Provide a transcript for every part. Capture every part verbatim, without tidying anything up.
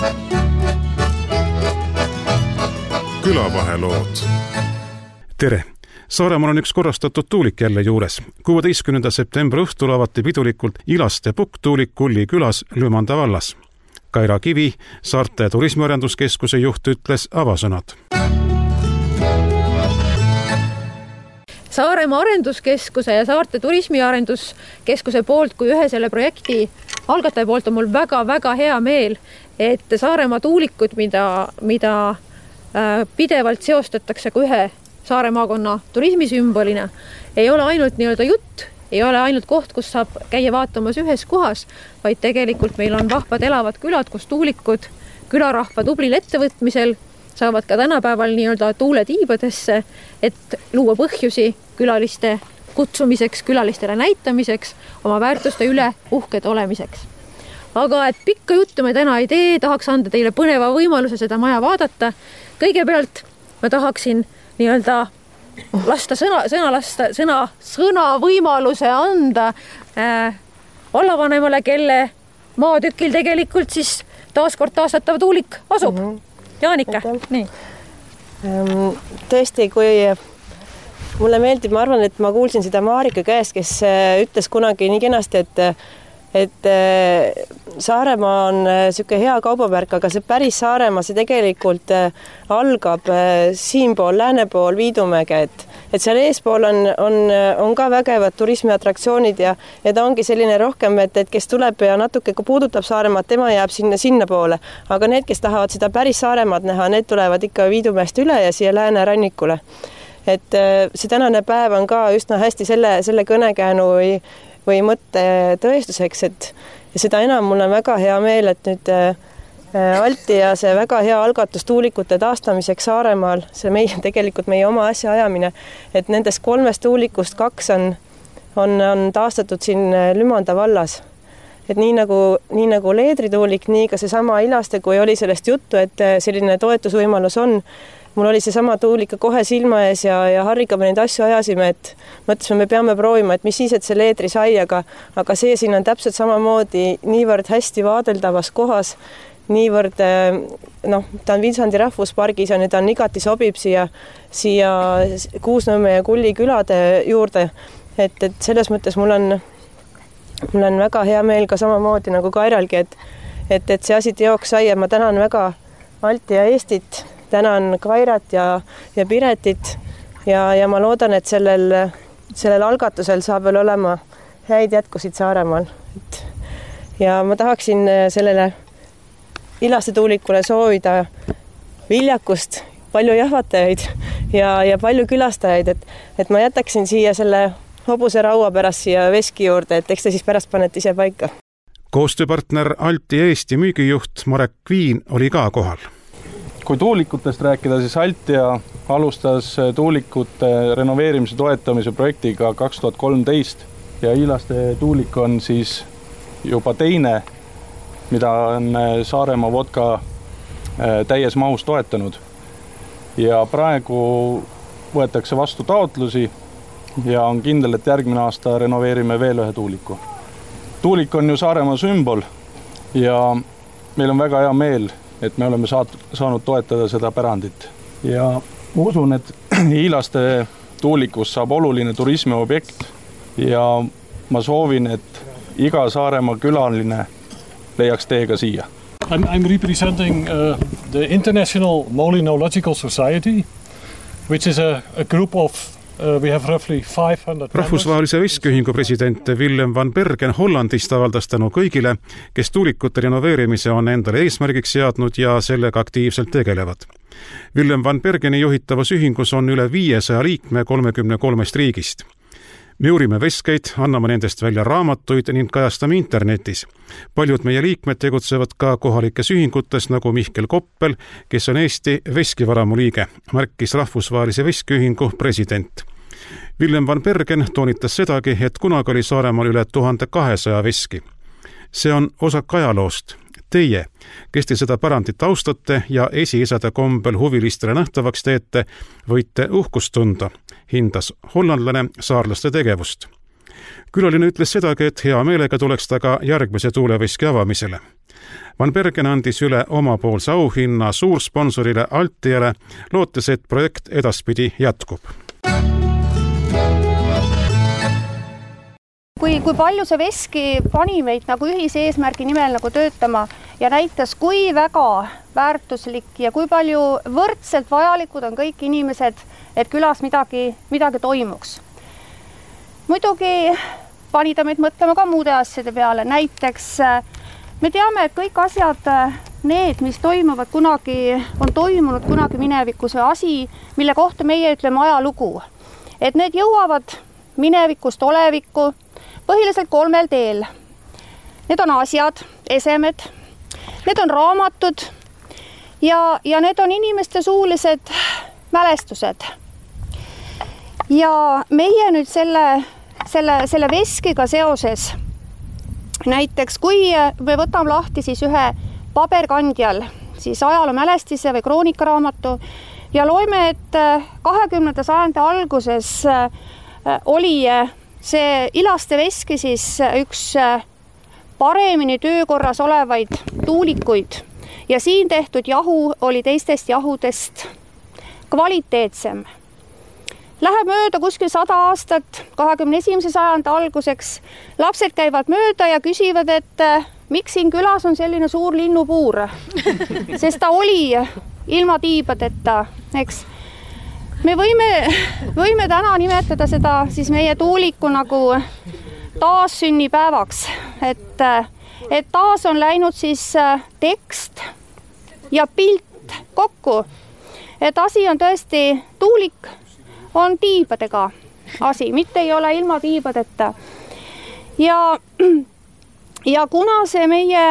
Külavahelood. Tere! Saaremaal on üks korrastatud tuulik jälle juures. kuueteistkümnenda septembri õhtul avati pidulikult Ilaste pukktuulik Kulli külas Lümanda vallas. Kaira Kivi, Saarte turismiarenduskeskuse juht, ütles avasõnad. Saaremaa arenduskeskuse ja Saarte turismiarenduskeskuse poolt kui ühe selle projekti algataja poolt on mul väga-väga hea meel, et Saaremaa tuulikud, mida, mida pidevalt seostatakse kui ühe Saare maakonna turismisümbolina, ei ole ainult nii-öelda jutt, ei ole ainult koht, kus saab käia vaatamas ühes kohas, vaid tegelikult meil on vahvad elavad külad, kus tuulikud külarahva tublil ettevõtmisel saavad ka tänapäeval nii-öelda tuule tiibadesse, et luua põhjusi külaliste kutsumiseks, külalistele näitamiseks, oma väärtuste üle uhked olemiseks. Aga et pikka juttu me täna ei tee, tahaks anda teile põneva võimaluse seda maja vaadata. Kõigepealt ma tahaksin nii-öelda lasta sõna, sõna, lasta, sõna, sõna võimaluse anda äh, vallavanemale, kelle maatükil tegelikult siis taaskord taastatav tuulik asub. Mm -hmm. Jaanika, nii. Tõesti, kui mulle meeldib, ma arvan, et ma kuulsin seda Maarika käest, kes ütles kunagi nii kenasti, et et Saaremaa on siuke hea kaubamärk, aga see päris Saaremaa, see tegelikult algab siinpool, lääne pool Viidumäge, et, et seal eespool on, on, on ka vägevad turismiatraktsioonid ja, ja ta ongi selline rohkem, et, et kes tuleb ja natuke puudutab Saaremaad, tema jääb sinna, sinna poole, aga need, kes tahavad seda päris Saaremaad näha, need tulevad ikka Viidumäest üle ja siia lääne rannikule. Et see tänane päev on ka üsna hästi selle, selle kõnekäänu või või mõtte tõestuseks, et ja seda enam mul on väga hea meel, et nüüd Alti ja see väga hea algatus tuulikute taastamiseks Saaremaal, see meie, tegelikult meie oma asja ajamine, et nendest kolmest tuulikust kaks on, on, on taastatud siin Lümanda vallas. Et nii nagu, nii nagu Leedrituulik, nii ka seesama Ilaste, kui oli sellest juttu, et selline toetusvõimalus on, mul oli see sama tuulika kohe silma ees ja, ja Harriga me neid asju ajasime, et mõtlesime, me peame proovima, et mis siis, et see Leedri sai, aga, aga see siin on täpselt samamoodi niivõrd hästi vaadeldavas kohas, niivõrd, noh, ta on Viljandi rahvuspargis ja nüüd on igati sobib siia, siia Kuusnõmme ja Kulli külade juurde, et, et selles mõttes mul on, mul on väga hea meel ka samamoodi nagu Kairalgi, et, et, et see asi teoks sai ja ma tänan väga Alti ja Eestit, tänan Kairat ja, ja Piretit ja, ja ma loodan, et sellel, sellel algatusel saab veel olema häid jätkusid Saaremaal. Et, ja ma tahaksin sellele Ilaste tuulikule soovida viljakust, palju jahvatajaid ja, ja palju külastajaid, et, et ma jätaksin siia selle hobuse raua pärast siia veski juurde, et eks te siis pärast panete ise paika. Koostööpartner Alti Eesti müügijuht Marek Viin oli ka kohal. Kui tuulikutest rääkida, siis Altia alustas tuulikute renoveerimise toetamise projektiga kaks tuhat kolmteist ja Ilaste tuulik on siis juba teine, mida on Saaremaa vodka täies mahus toetanud. Ja praegu võetakse vastu taotlusi ja on kindel, et järgmine aasta renoveerime veel ühe tuuliku. Tuulik on ju Saaremaa sümbol ja meil on väga hea meel, et me oleme saanud toetada seda pärandit. Ja ma usun, et Ilaste tuulikus saab oluline turismiobjekt ja ma soovin, et iga Saaremaa külaline leiaks teega siia. I'm, I'm representing uh, the International Molinological Society, which is a, a group of uh, we have roughly five hundred Rahvusvahelise veskühingu president Willem van Bergen Hollandist avaldas tänu kõigile, kes tuulikute renoveerimise on endale eesmärgiks seadnud ja sellega aktiivselt tegelevad. Willem van Bergeni juhitavas ühingus on üle viiesaja liikme kolmekümne kolmest riigist. Me uurime veskeid, anname nendest välja raamatuid ning kajastame internetis. Paljud meie liikmed tegutsevad ka kohalikes ühingutes nagu Mihkel Koppel, kes on Eesti veskivaramu liige, märkis Rahvusvahelise veskühingu president. Willem van Bergen toonitas sedagi, et kunagi oli Saaremaal üle tuhande kahesaja veski. See on osak ajaloost. Teie, kes te seda pärandit austate ja esiisade kombel huvilistele nähtavaks teete, võite uhkust tunda, hindas hollandlane saarlaste tegevust. Külaline ütles sedagi, et hea meelega tuleks ta ka järgmise tuuleveski avamisele. Van Bergen andis üle omapoolse auhinna suursponsorile Altiale, lootes, et projekt edaspidi jätkub. Kui, kui palju see veski pani meid nagu ühise eesmärgi nimel nagu töötama ja näitas, kui väga väärtuslik ja kui palju võrdselt vajalikud on kõik inimesed, et külas midagi, midagi toimuks. Muidugi pani ta meid mõtlema ka muude asjade peale. Näiteks me teame, et kõik asjad, need, mis toimuvad kunagi, on toimunud kunagi minevikus või asi, mille kohta meie ütleme ajalugu. Et need jõuavad minevikust olevikku põhiliselt kolmel teel. Need on asjad, esemed, need on raamatud ja, ja need on inimeste suulised mälestused. Ja meie nüüd selle, selle, selle veskiga seoses, näiteks kui me võtame lahti siis ühe paberkandjal, siis ajaloo mälestise või kroonikaraamatu ja loeme, et kahekümnenda sajandi alguses oli see Ilaste veski siis üks paremini töökorras olevaid tuulikuid ja siin tehtud jahu oli teistest jahudest kvaliteetsem. Läheb mööda kuskil sada aastat, kahekümne esimese sajandi alguseks. Lapsed käivad mööda ja küsivad, et miks siin külas on selline suur linnupuur, sest ta oli ilma tiibadeta, eks. Me võime, võime täna nimetada seda siis meie tuuliku nagu taassünnipäevaks, et, et taas on läinud siis tekst ja pilt kokku, et asi on tõesti tuulik, on tiibadega asi, mitte ei ole ilma tiibadeta. Ja, ja kuna see meie,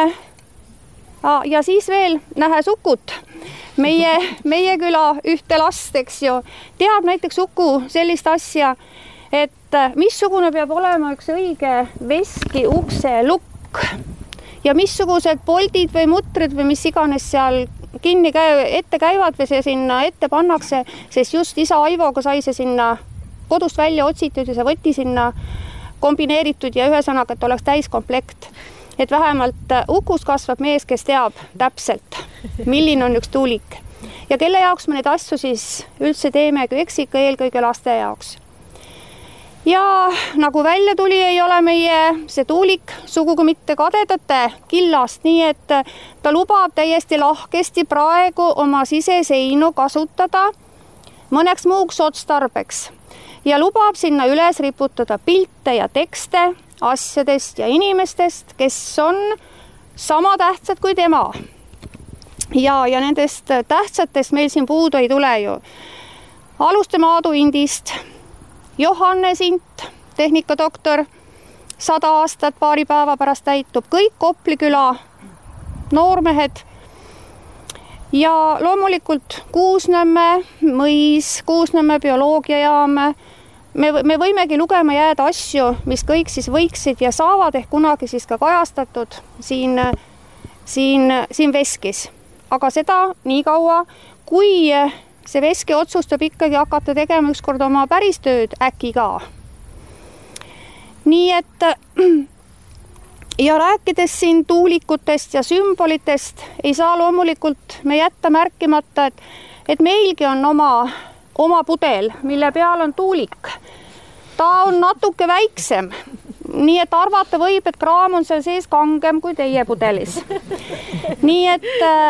ja siis veel nähes Ukut, meie, meie küla ühte last, eks ju, teab näiteks Uku sellist asja, et missugune peab olema üks õige veski ukse lukk ja missugused poldid või mutrid või mis iganes seal kinni käi, ette käivad või see sinna ette pannakse, sest just isa Aivoga sai see sinna kodust välja otsitud ja see võtti sinna kombineeritud ja ühesõnaga, et oleks täiskomplekt. Et vähemalt Ukus kasvab mees, kes teab täpselt, milline on üks tuulik ja kelle jaoks me neid asju siis üldse teeme, kui eks ikka eelkõige laste jaoks. Ja nagu välja tuli, ei ole meie see tuulik sugugi mitte kadedate killast, nii et ta lubab täiesti lahkesti praegu oma siseseinu kasutada mõneks muuks otstarbeks ja lubab sinna üles riputada pilte ja tekste asjadest ja inimestest, kes on sama tähtsad kui tema. Ja, ja nendest tähtsatest meil siin puudu ei tule ju. Alustame Aadu Indist, Johannes Int, tehnikadoktor, sada aastat paari päeva pärast täitub, kõik Kopliküla noormehed ja loomulikult Kuusnõmme mõis, Kuusnõmme bioloogiajaam. Me, me võimegi lugema jääda asju, mis kõik siis võiksid ja saavad ehk kunagi siis ka kajastatud siin, siin, siin veskis. Aga seda nii kaua, kui see veski otsustab ikkagi hakata tegema ükskord oma päris tööd äkki ka. Nii et ja rääkides siin tuulikutest ja sümbolitest, ei saa loomulikult me jätta märkimata, et, et meilgi on oma, oma pudel, mille peal on tuulik. Ta on natuke väiksem, nii et arvata võib, et kraam on seal sees kangem kui teie pudelis. Nii et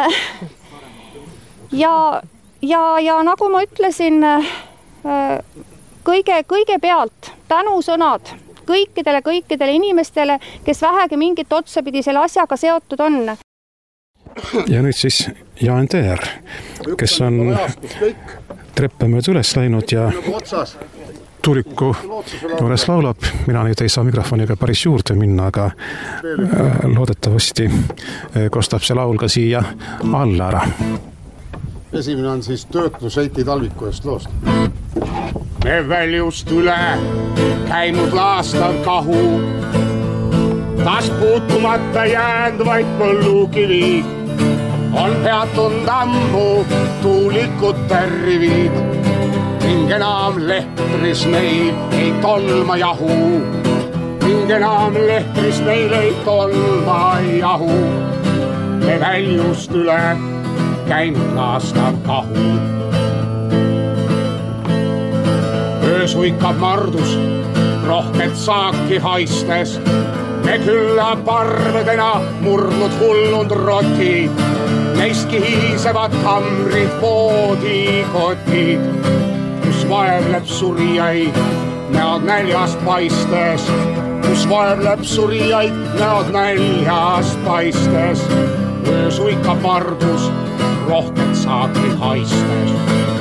ja Ja, ja nagu ma ütlesin, kõige, kõige pealt tänusõnad kõikidele, kõikidele inimestele, kes vähegi mingit otsapidi selle asjaga seotud on. Ja nüüd siis Jaan Teer, kes on treppe mööda üles läinud ja tuuliku juures laulab. Mina nüüd ei saa mikrofoniga päris juurde minna, aga loodetavasti kostab see laul ka siia alla ära. Esimene on siis töötlus Heiti Talviku eest loost. Me väljust üle käinud laastav kahu, taas puutumata jäänd vaid põllukivid, on peatunud ammu tuulikute rivid, ning enam lehtris meil ei tolma jahu, ning enam lehtris meil ei tolma jahu. me väljust üle käinud laastav kahu. Öös uikab mardus rohket saaki haistes, me külla parvedena murdnud hullund rotid, neist kihisevad hamrid voodikotid, kus vaevleb surijaid näod näljast paistes, kus vaevleb surijaid näod näljast paistes. Öös uikab mardus rohket saaki haistes.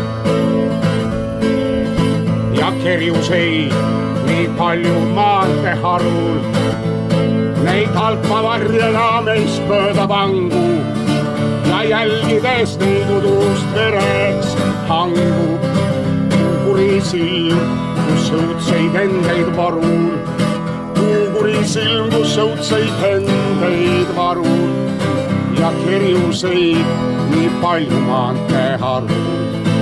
Ja kerjus ei nii palju maante harul, neid halpa varjena meist mööda vangu ja jälgides neid udust vereks hangub. Tuuguri silm, kus õudseid endeid varul, tuuguri silm, kus õudseid endeid varul ja kerjus ei nii palju maante harul.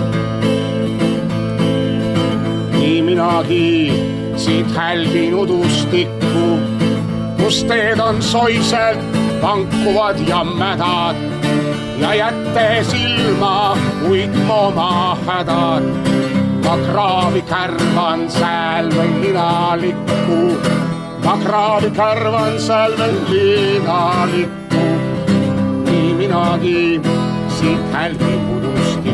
Nii minagi siit hälgin udustikku, kus teed on soiselt vankuvad ja mädad ja jättes ilma uitma oma hädad. Ma kraavi kärvan sääl veel linalikku, ma kraavi kärvan sääl veel linalikku. Nii minagi siit hälgin udustikku.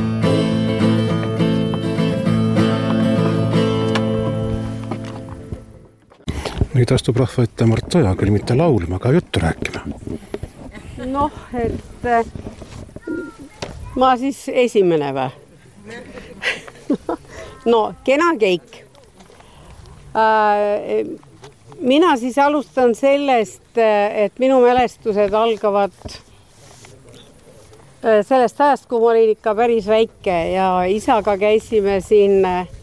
Nüüd astub rahva ette Mart Oja, küll mitte laulma, aga juttu rääkima. Noh, et ma siis esimene või? No, kena keik. Mina siis alustan sellest, et minu mälestused algavad sellest ajast, kui ma olin ikka päris väike ja isaga käisime siin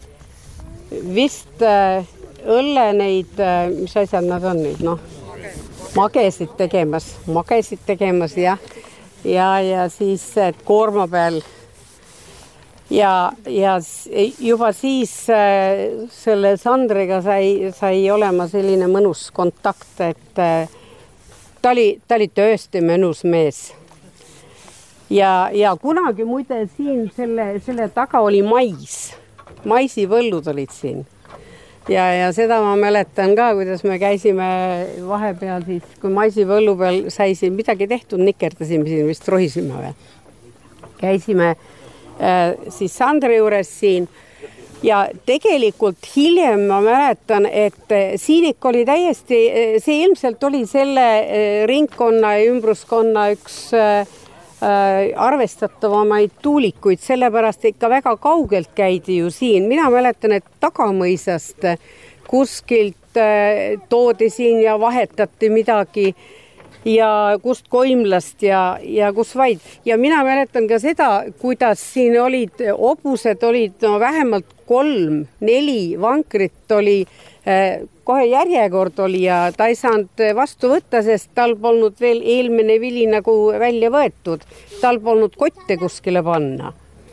vist õlle neid, mis asjad nad on nüüd, noh, magesid tegemas, magesid tegemas ja, ja, ja siis koorma peal ja, ja juba siis selle Sandriga sai, sai olema selline mõnus kontakt, et ta oli, ta oli tõesti mõnus mees. Ja, ja kunagi muide siin selle, selle taga oli mais, maisipõllud olid siin. Ja, ja seda ma mäletan ka, kuidas me käisime vahepeal siis, kui maisipõllu peal sai siin midagi tehtud, nikerdasime siin, vist rohisime või. Käisime äh, siis Sandri juures siin ja tegelikult hiljem ma mäletan, et Siinik oli täiesti, see ilmselt oli selle ringkonna ja ümbruskonna üks äh, arvestatavamaid tuulikuid, sellepärast ikka väga kaugelt käidi ju siin. Mina mäletan, et Tagamõisast kuskilt toodi siin ja vahetati midagi ja kust Koimlast ja, ja kus vaid. Ja mina mäletan ka seda, kuidas siin olid, obused olid no, vähemalt kolm, neli vankrit oli, kohe järjekord oli ja ta ei saanud vastu võtta, sest tal polnud veel eelmine vili nagu välja võetud. Tal polnud kotte kuskile panna.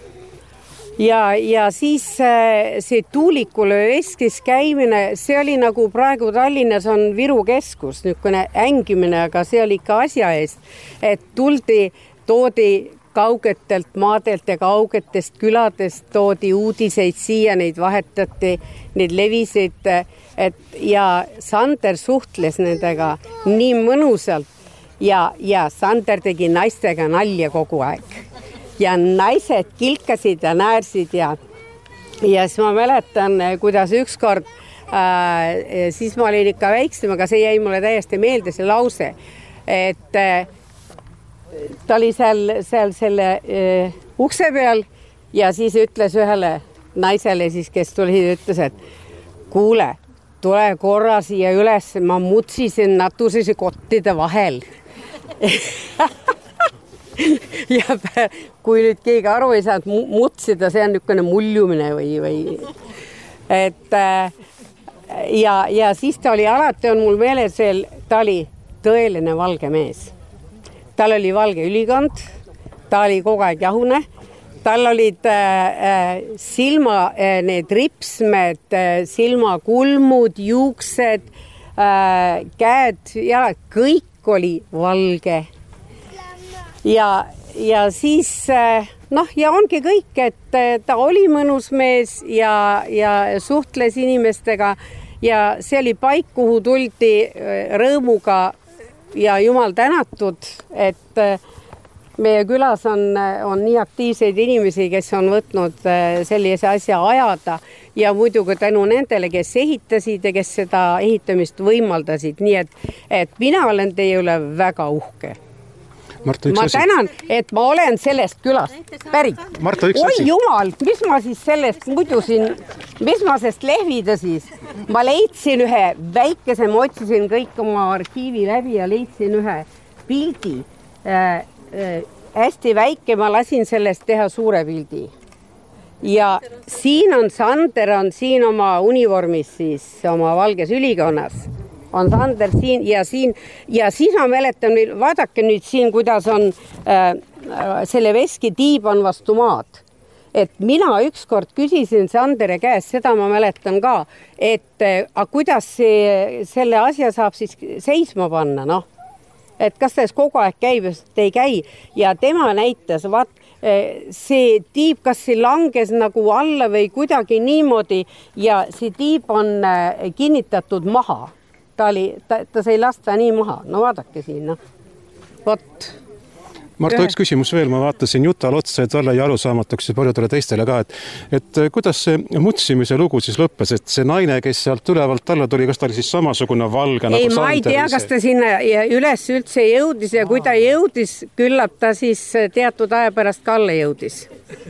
Ja, ja siis see tuulikule Eskis käimine, see oli nagu praegu Tallinnas on Viru keskus, niisugune ängimine, aga see oli ikka asja eest, et tuldi, toodi kaugetelt maadelt ja kaugetest küladest toodi uudiseid siia, neid vahetati, neid levisid, et ja Sander suhtles nendega nii mõnusalt ja, ja Sander tegi naistega nalja kogu aeg. Ja naised kilkasid ja näärsid ja, ja siis ma mäletan, kuidas ükskord, äh, siis ma olin ikka väiksem, aga see jäi mulle täiesti meelde see lause, et äh, ta oli seal, seal selle äh, ukse peal ja siis ütles ühele naisele, siis, kes tuli, ütles, et kuule, tule korra siia üles, ma mutsisin natusesi kottide vahel. Ja kui nüüd keegi aru ei saa, et mutsida, see on niisugune muljumine või, või et ja, ja siis ta oli alati, on mul meeles veel, ta oli tõeline valge mees. Tal oli valge ülikond, ta oli kogu aeg jahune, tal olid äh, silma, äh, need ripsmed, äh, silmakulmud, juuksed, äh, käed, jalad, kõik oli valge. ja, ja siis noh, ja ongi kõik, et ta oli mõnus mees ja, ja suhtles inimestega ja see oli paik, kuhu tuldi rõõmuga ja jumal tänatud, et meie külas on, on nii aktiivseid inimesi, kes on võtnud sellise asja ajada ja muidugi tänu nendele, kes ehitasid ja kes seda ehitamist võimaldasid. Nii et, et mina olen teie üle väga uhke. Marta, ma asi. tänan, et ma olen sellest külast pärit. Marta, üks Oi asi. jumal, mis ma siis sellest muidu siin, mis ma sest lehvida siis? Ma leidsin ühe väikese, ma otsisin kõik oma arhiivi läbi ja leidsin ühe pildi. Äh, äh, hästi väike, ma lasin sellest teha suure pildi. Ja siin on Sander, on siin oma univormis siis, oma valges ülikonnas. On Sander siin ja siin ja siis ma mäletan, vaadake nüüd siin, kuidas on äh, selle veski tiib on vastu maad. Et mina ükskord küsisin Sandere käest, seda ma mäletan ka, et äh, kuidas see, selle asja saab siis seisma panna, noh. Et kas selles kogu aeg käib, et ei käi ja tema näitas, vaat äh, see tiib, kas see langes nagu alla või kuidagi niimoodi ja see tiib on äh, kinnitatud maha. Ta, oli, ta, ta sai lasta nii maha. No vaadake siin, noh. Vot. Marta, üks küsimus veel. Ma vaatasin Jutal otsa, et talle ja arusaamatuks ja paljudele teistele ka, et, et kuidas see mutsimise lugu siis lõppes, et see naine, kes sealt ülevalt alla tuli, kas ta oli siis samasugune valge ei, nagu Sander? Ma ei tea, kas ta sinna üles üldse jõudis ja kui ta jõudis, küllap ta siis teatud aja pärast ka alla jõudis.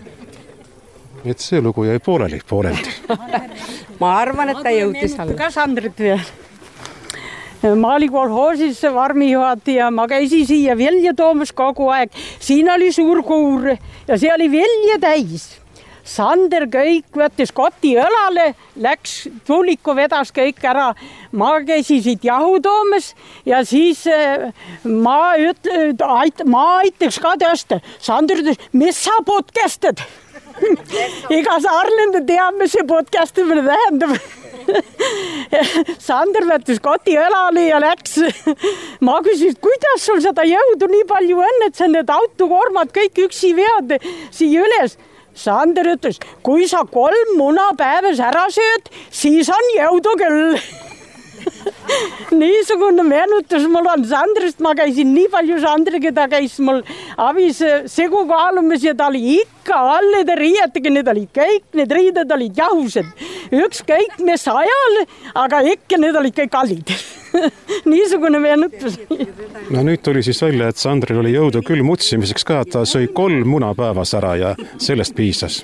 Et see lugu jäi pooleli, pooleldi. Ma arvan, et ta jõudis alla. Ka Sandrit veel. Ma olin kolhoosis varmijuhataja, ma käisin siia velja toomas kogu aeg. Siin oli suur kuur ja see oli velja täis. Sander kõik võttis koti õlale, läks tuuliku, vedas kõik ära. Ma käisin siit jahu toomas ja siis ma, üt, ait, ma aitaks ka tõsta. Sander ütles, mis sa podcastad? Iga saarlende teab, mis see podcastimine tähendab. Sander võttis koti õlali ja läks. Ma küsin, kuidas sul seda jõudu nii palju on, et sa need autokormad kõik üksi vead siia üles. Sander ütles, kui sa kolm muna päevas ära sööd, siis on jõudu küll. Niisugune meenutus mul on Sandrist, ma käisin nii palju Sandriga, ta käis mul abis segu kaalumis ja ta oli ikka allide riietega, need olid kõik, need riided olid jahused. Üks kõik mis ajal, aga ikka need olid kõik allid. Niisugune meenutus. No nüüd tuli siis välja, et Sandril oli jõudu küll mutsimiseks ka, ta sõi kolm muna päevas ära ja sellest piisas.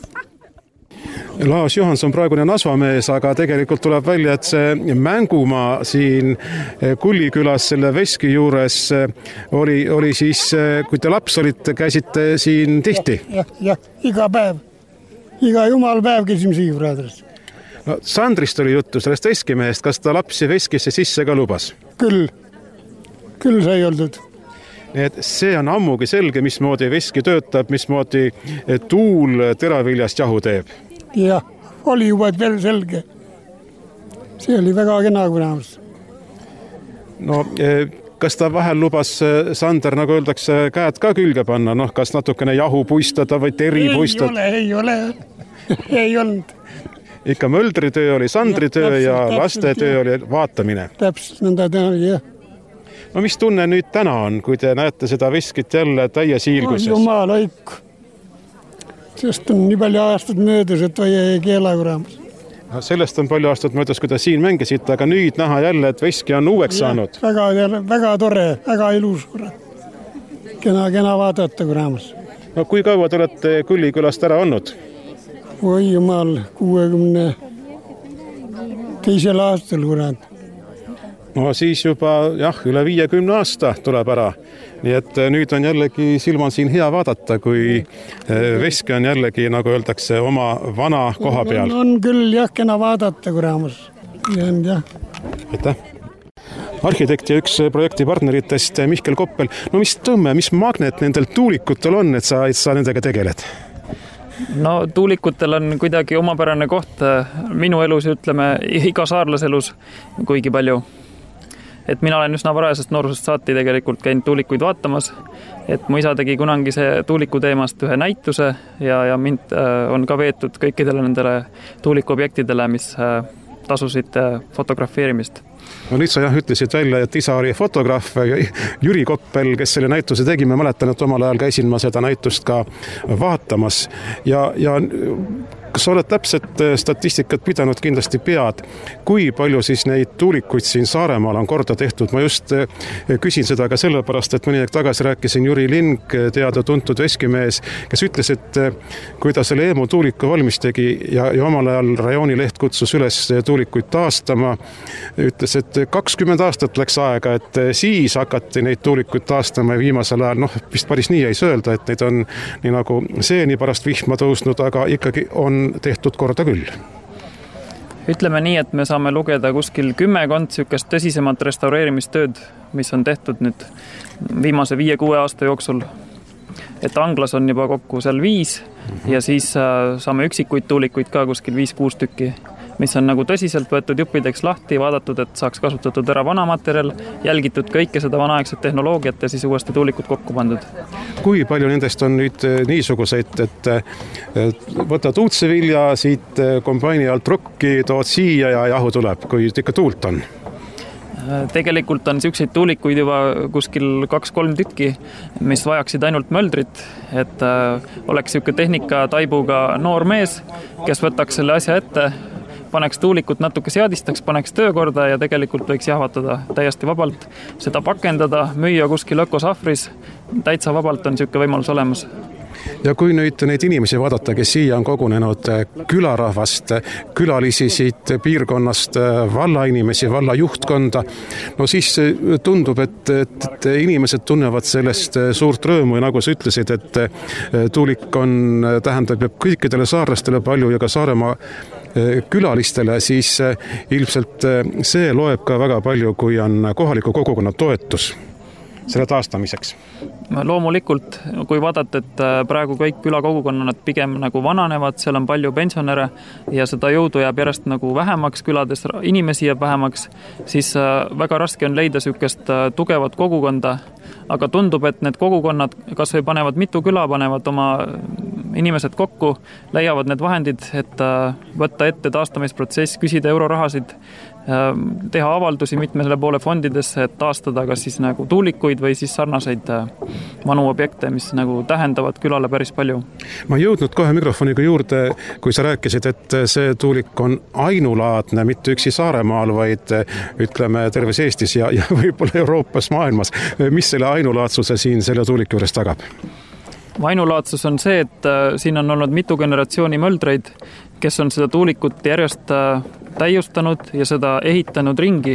Laas Johanson praegune Nasvamees, aga tegelikult tuleb välja, et see mängumaa siin Kullikülas selle veski juures oli, oli siis, kui te laps olite, käisite siin tihti? Jah, jah, iga päev. Iga jumal päev käisime siin juures. No, Sandrist oli juttu, sellest veskimehest, kas ta lapsi veskisse sisse ka lubas? Küll, küll sai oldud. Nii et see on ammugi selge, mismoodi veski töötab, mismoodi tuul teraviljast jahu teeb. Jah, oli juba veel selge. See oli väga kena kunamus. No, kas ta vahel lubas Sander, nagu öeldakse, käed ka külge panna? Noh, kas natukene jahu puistada või teri puistada? Ei ole, ei ole. Ei olnud. Ikka möldri töö oli Sandri töö ja, ja laste töö oli vaatamine. Täpselt, nõnda täna, jah. No mis tunne nüüd täna on, kui te näete seda veskit jälle täies hiilguses? Oh, jumal oik. Sest on nii palju aastad möödas, et või ei keela kuramas. No, sellest on palju aastad möödas, kui te siin mängisite, aga nüüd näha jälle, et veski on uueks ja, saanud. Väga, väga tore, väga ilus. Kena, kena vaadata kuramas. No kui kaua te olete Kullikülast ära olnud? Oi jumal, kuuekümne teisel aastal kurat. No siis juba jah, üle viiekümne aasta tuleb ära. Nii et nüüd on jällegi silman siin hea vaadata, kui veski on jällegi, nagu öeldakse, oma vana koha peal. On, on küll jah, kena vaadata kuramas. Ja, aitäh. Arhitekt ja üks projekti partneritest Mihkel Koppel. No mis tõmme, mis magnet nendel tuulikutel on, et sa, et sa nendega tegeled? No tuulikutel on kuidagi omapärane koht minu elus, ütleme, iga saarlaselus kuigi palju. et mina olen üsna varajasest noorusest saati tegelikult käinud tuulikuid vaatamas, et mu isa tegi kunagi see tuuliku teemast ühe näituse ja, ja mind on ka veetud kõikidele nendele tuulikuobjektidele, mis tasusid fotografeerimist. No nüüd sa jah ütlesid välja, et isa oli fotograaf Jüri Koppel, kes selle näituse tegi. Ma mäletan, et omal ajal käisin ma seda näitust ka vaatamas ja, ja kas sa oled täpselt statistikat pidanud, kindlasti pead, kui palju siis neid tuulikuid siin Saaremaal on korda tehtud? Ma just küsin seda ka sellepärast, et mõni aeg tagasi rääkisin Jüri Ling, teada tuntud veskimees, kes ütles, et kui ta selle Eemu tuuliku valmis tegi ja, ja omal ajal rajooni leht kutsus üles tuulikuid taastama, ütles, et kakskümmend aastat läks aega, et siis hakati neid tuulikuid taastama ja viimasel ajal, noh, vist päris nii ei söölda, et neid on nii nagu seeni pärast vihma tõusnud, aga ikkagi on tehtud korda küll. Ütleme nii, et me saame lugeda kuskil kümmekond sükest tõsisemat restaureerimistööd, mis on tehtud nüüd viimase viie-kuue aasta jooksul. Et Anglas on juba kokku seal viis ja siis saame üksikuid tuulikuid ka kuskil viis-kuus tükki, mis on nagu tõsiselt võetud juppideks lahti, vaadatud, et saaks kasutatud ära vana materjal, jälgitud kõike seda vanaaegset tehnoloogiat ja siis uuesti tuulikud kokku pandud. Kui palju nendest on nüüd niisuguseid, et võtad uudse vilja siit kombaini alt rukki, tood siia ja jahu tuleb, kui ikka tuult on? Tegelikult on siukseid tuulikuid juba kuskil kaks-kolm tükki, mis vajaksid ainult möldrit, et oleks siuke tehnika taibuga noor mees, kes võtaks selle asja ette, paneks tuulikut natuke seadistaks, paneks töökorda ja tegelikult võiks jahvatada täiesti vabalt, seda pakendada, müüa kuskil ökosahvris, täitsa vabalt on siuke võimalus olemas. Ja kui nüüd neid inimesi vaadata, kes siia on kogunenud, külarahvast, külalisi siit piirkonnast, valla inimesi, valla juhtkonda, no siis tundub, et, et inimesed tunnevad sellest suurt rõõmu ja nagu sa ütlesid, et tuulik on, tähendab kõikidele saarlastele palju ja ka Saaremaa külalistele, siis ilmselt see loeb ka väga palju, kui on kohaliku kogukonna toetus selle taastamiseks. Loomulikult, kui vaadata, et praegu kõik külakogukonnad pigem nagu vananevad, seal on palju pensionäre ja seda jõudu jääb järjest nagu vähemaks, külades inimesi jääb vähemaks, siis väga raske on leida sükest tugevat kogukonda, aga tundub, et need kogukonnad kas või panevad mitu küla, panevad oma inimesed kokku, leiavad need vahendid, et võtta ette taastamisprotsess, küsida eurorahasid, teha avaldusi mitmele poole fondidesse, et taastada kas siis nagu tuulikuid või siis sarnaseid vanu objekte, mis nagu tähendavad külale päris palju. Ma jõudnud kohe mikrofoniga juurde, kui sa rääkisid, et see tuulik on ainulaadne, mitte üksi Saaremaal, vaid ütleme terves Eestis ja, ja võib-olla Euroopas, maailmas. Mis selle ainulaadsuse siin selle tuuliku juures tagab? Ainulaadsus on see, et siin on olnud mitu generatsiooni möldreid, kes on seda tuulikut järjest täiustanud ja seda ehitanud ringi.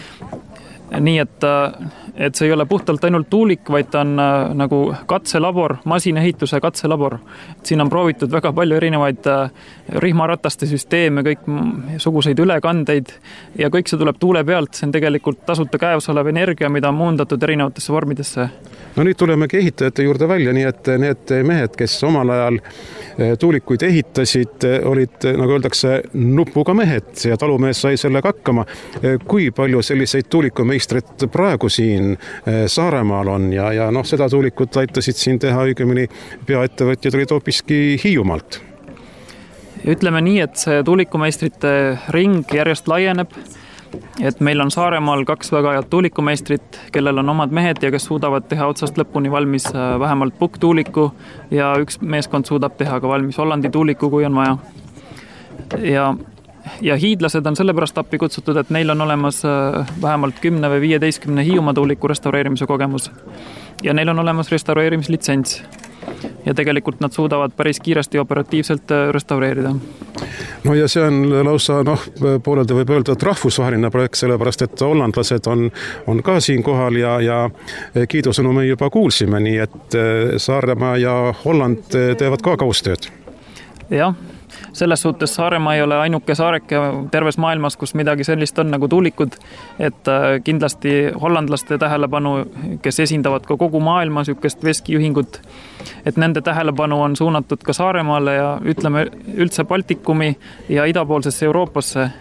Nii et, et see ei ole puhtalt ainult tuulik, vaid ta on nagu katselabor, masinehituse katselabor. Siin on proovitud väga palju erinevaid rihmarataste süsteeme, kõik suguseid ülekandeid ja kõik see tuleb tuule pealt. See on tegelikult tasuta käes olev energia, mida on muundatud erinevatesse vormidesse. No nüüd tulemegi ehitajate juurde välja, nii et need mehed, kes omal ajal tuulikuid ehitasid, olid, nagu öeldakse, nupuga mehed ja talumees sai sellega hakkama. Kui palju selliseid tuulikumeistreid praegu siin Saaremaal on ja, ja noh, seda tuulikut aitasid siin teha õigemini peaettevõtjad olid hoopiski Hiiumaalt? Ütleme nii, et see tuulikumeistrite ring järjest laieneb, et meil on Saaremaal kaks väga head tuulikumeistrit, kellel on omad mehed ja kes suudavad teha otsast lõpuni valmis vähemalt pukktuuliku ja üks meeskond suudab teha ka valmis Hollandi tuuliku, kui on vaja. Ja, ja hiidlased on sellepärast appi kutsutud, et neil on olemas vähemalt kümne või viieteistkümne Hiiumaa tuuliku restaureerimise kogemus ja neil on olemas restaureerimislitsents. Ja tegelikult nad suudavad päris kiiresti operatiivselt restaureerida. No ja see on lausa, noh, pooleldi võib öelda, et rahvusvaheline projekt, sellepärast, et hollandlased on, on ka siin kohal ja, ja kiidusõnu me juba kuulsime, nii et Saaremaa ja Holland teevad ka kaustööd. Jah. Selles suhtes Saaremaa ei ole ainuke saareke terves maailmas, kus midagi sellist on nagu tuulikud, et kindlasti hollandlaste tähelepanu, kes esindavad ka kogu maailma sükest veskijuhingut, et nende tähelepanu on suunatud ka Saaremaale ja ütleme üldse Baltikumi ja idapoolsesse Euroopasse.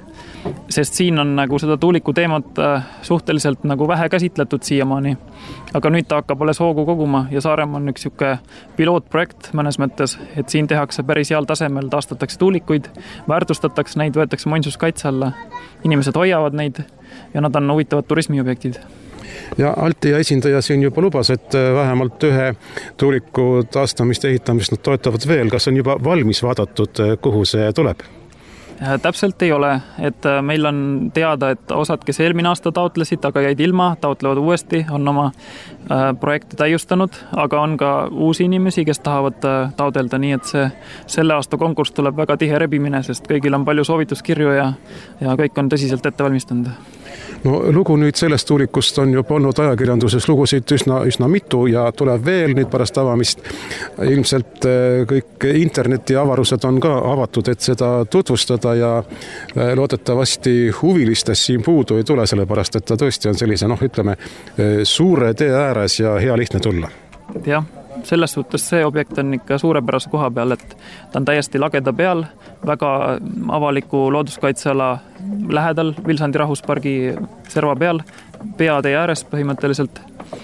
sest siin on nagu seda tuuliku teemat suhteliselt nagu vähe käsitletud siiamaani. Aga nüüd ta hakkab alles hoogu koguma ja Saaremaa on üks siuke pilootprojekt mõnes mõttes, et siin tehakse päris heal tasemel, taastatakse tuulikuid, väärtustatakse neid, võetakse muinsuskaitse alla, inimesed hoiavad neid ja nad on huvitavad turismiobjektid. Ja Altia esindaja siin juba lubas, et vähemalt ühe tuuliku taastamist ehitamist nad toetavad veel. Kas on juba valmis vaadatud, kuhu see tuleb? Täpselt ei ole, et meil on teada, et osad, kes eelmine aasta taotlesid, aga jäid ilma, taotlevad uuesti, on oma projekte täiustanud, aga on ka uusi inimesi, kes tahavad taotelda, nii et see selle aasta konkurss tuleb väga tihe rebimine, sest kõigil on palju soovituskirju ja, ja kõik on tõsiselt ette valmistanud. No lugu nüüd sellest tuulikust on juba olnud ajakirjanduses lugusid üsna, üsna mitu ja tuleb veel nüüd pärast avamist. Ilmselt kõik interneti avarused on ka avatud, et seda tutvustada ja loodetavasti huvilistest siin puudu ei tule, sellepärast et ta tõesti on sellise, noh ütleme, suure tee ääres ja hea lihtne tulla. Jah. Selles suhtes see objekt on ikka suurepärase koha peal, et ta on täiesti lageda peal, väga avaliku looduskaitseala lähedal, Vilsandi rahvuspargi serva peal, peatee ääres põhimõtteliselt.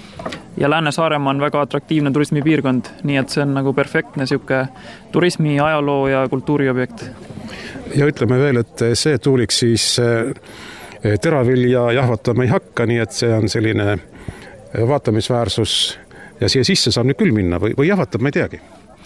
Ja Lääne-Saaremaa on väga atraktiivne turismipiirkond, nii et see on nagu perfektne siuke turismi, ajaloo ja kultuuriobjekt. Ja ütleme veel, et see tuulik siis teravilja jahvatama ei hakka, nii et see on selline vaatamisväärsus. Ja siia sisse saab nüüd küll minna või, või jahvatab, ma ei teagi?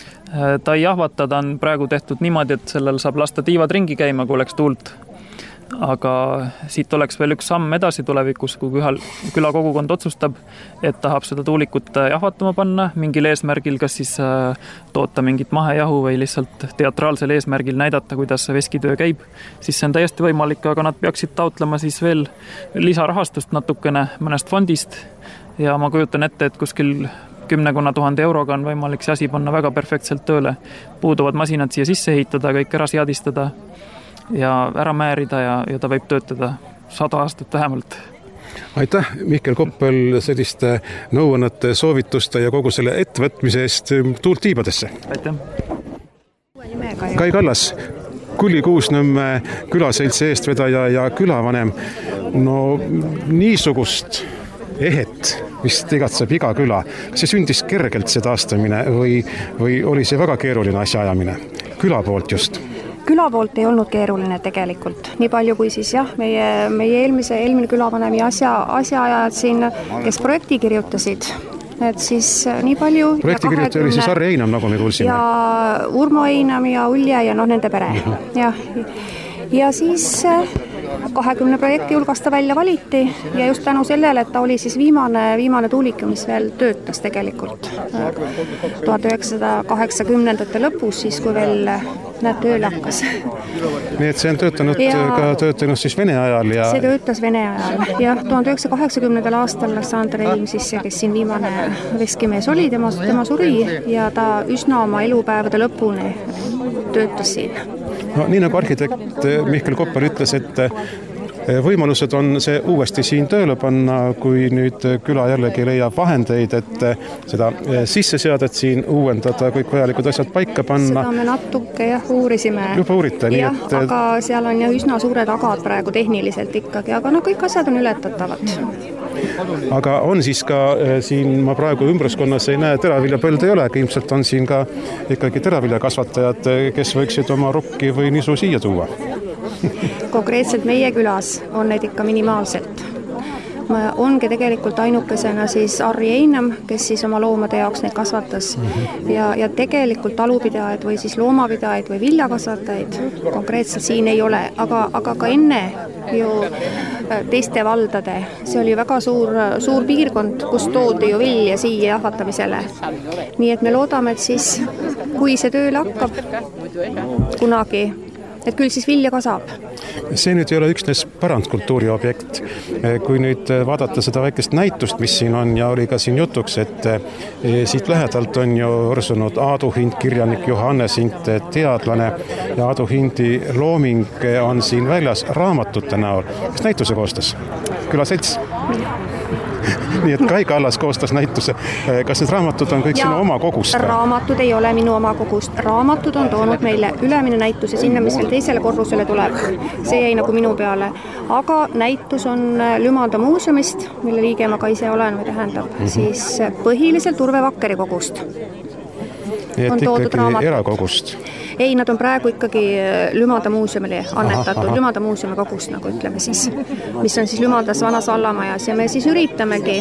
Ta ei jahvata, ta on praegu tehtud niimoodi, et sellel saab lasta tiivad ringi käima, kui oleks tuult. Aga siit oleks veel üks samm edasi tulevikus, kui küla kogukond otsustab, et tahab seda tuulikut jahvatama panna mingil eesmärgil, kas siis toota mingit mahejahu või lihtsalt teatraalsel eesmärgil näidata, kuidas see veskitöö käib, siis see on täiesti võimalik, aga nad peaksid taotlema siis veel lisarahastust natukene mõnest fondist. Ja ma kujutan ette, et kuskil kümnekonna tuhande euroga on võimalik see asi panna väga perfektselt tööle. Puuduvad masinad siia sisse ehitada, kõik ära seadistada ja ära määrida ja, ja ta võib töötada sada aastat vähemalt. Aitäh, Mihkel Koppel, selliste nõuannete, soovituste ja kogu selle ettevõtmise eest tuult tiibadesse. Aitäh. Kai Kallas, Kulli Kuusnõmme külaseltsi eestvedaja ja külavanem. No niisugust ehet vist igatseb iga küla. See sündis kergelt see taastamine või, või oli see väga keeruline asjaajamine? Küla poolt just. Küla poolt ei olnud keeruline tegelikult. Nii palju kui siis jah, meie, meie eelmise, eelmine külavanem ja asja, asjaajad siin, kes projekti kirjutasid, et siis nii palju. Projekti kirjutaja oli siis Arri Einam, nagu me kuulsime. Ja Urmo Einam ja Ulje ja noh, nende pere. Ja, ja siis kahekümne projekti hulgas ta välja valiti ja just tänu sellele, et ta oli siis viimane, viimane tuulik, mis veel töötas tegelikult tuhat üheksasada kaheksakümnendate lõpus, siis kui veel näed tööle hakkas. Nii et see on töötanud ja, ka töötanud siis Vene ajal ja... See töötas Vene ajal ja tuhande üheksasaja kaheksakümnendal aastal Aleksandr Helm siis, kes siin viimane veskimees oli, tema, tema suri ja ta üsna oma elupäevade lõpuni töötas siin. No, nii nagu arhitekt Mihkel Koppel ütles, et võimalused on see uuesti siin tööle panna, kui nüüd küla jällegi leiab vahendeid, et seda sisseseadet siin uuendada, kõik vajalikud asjad paika panna. Seda me natuke jah, uurisime. Juba uurite, nii jah, et... aga seal on jah üsna suured agad praegu tehniliselt ikkagi, aga no kõik asjad on ületatavad. Aga on siis ka siin, ma praegu ümbruskonnas ei näe, teraviljapõlde ei ole, ilmselt on siin ka ikkagi teraviljakasvatajad, kes võiksid oma rukki või nisu siia tuua. Konkreetselt meie külas on need ikka minimaalselt. Ongi tegelikult ainukesena siis Arri Einam, kes siis oma loomade jaoks neid kasvatas ja, ja tegelikult talupidajaid või siis loomapidajaid või viljakasvatajaid konkreetselt siin ei ole, aga, aga ka enne ju teiste valdade, see oli väga suur, suur piirkond, kus toodi ju vilja siia jahvatamisele. Nii et me loodame, et siis kui see tööle hakkab kunagi, et küll siis vilja kasab. See nüüd ei ole üksnes pärandkultuuri objekt. Kui nüüd vaadata seda väikest näitust, mis siin on ja oli ka siin jutuks, et siit lähedalt on ju orsunud Aadu Hind, kirjanik Johannes Hint, teadlane ja Aadu Hindi looming on siin väljas raamatute näol. Mis näituse koostas? Külaselts? Nii et Kai Kallas koostas näituse. Kas need raamatud on kõik ja sinu oma kogust? Raamatud ei ole minu oma kogust. Raamatud on toonud meile ülemine näitus ja sinna, mis veel teisele korrusele tuleb. See jäi nagu minu peale. Aga näitus on Lümanda muuseumist, mille liige ma ka ise olen, või tähendab, mm-hmm. siis põhiliselt Urve Vakkeri kogust. Nii et ikkagi erakogust? Ei, nad on praegu ikkagi Lümanda muuseumile annetatud, Lümanda muuseumi kogust, nagu ütleme siis, mis on siis Lümandas Vanas Vallamajas ja me siis üritamegi.